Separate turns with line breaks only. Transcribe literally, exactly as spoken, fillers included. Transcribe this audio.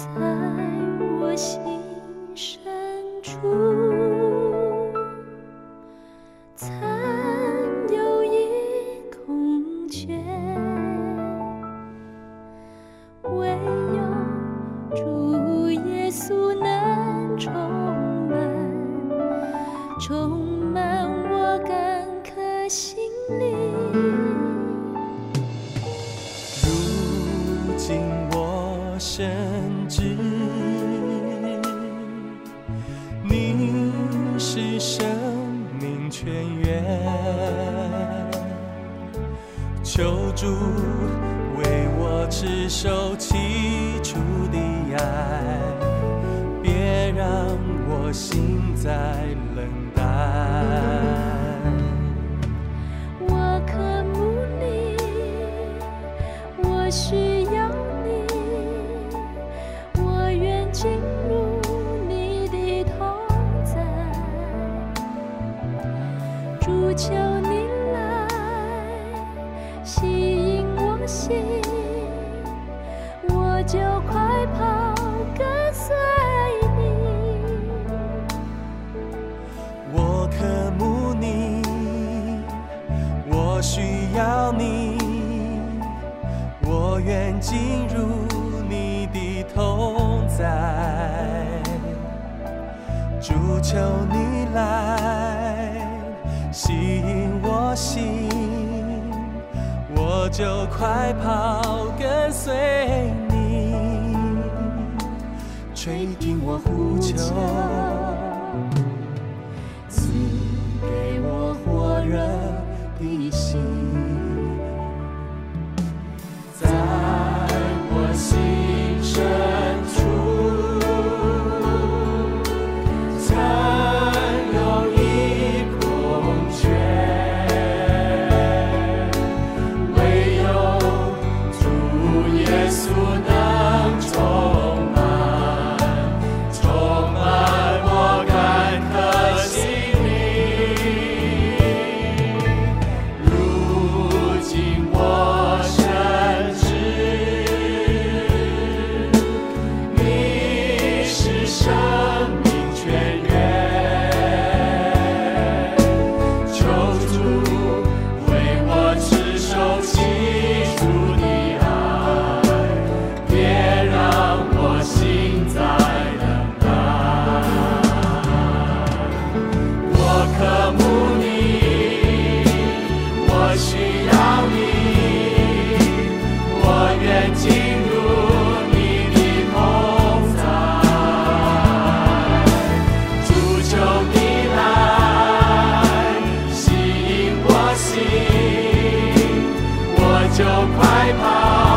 在我心深处，曾有一空间，唯有主耶稣能充满，充满我干渴心灵。
如今我深知，你是生命泉源，求主为我持守起初的爱，别让我心再冷淡。
我渴慕你，我需要你，我愿进入你的同在。主求你来吸引我心，我就快跑跟随你。
我渴慕你，我需要你，我愿进入你的同在。主求你来吸引我心，我就快跑跟随你。垂听我呼求，赐给我火热的心，在我心深处，曾有一空缺，唯有主耶稣能充满，充满我干渴心灵。如今我深知，你是生命泉源，求主为我持守起初的爱，别让我心再冷淡。我渴慕你，我需要你，我愿进入你的同在。主求你来吸引我心，我就快跑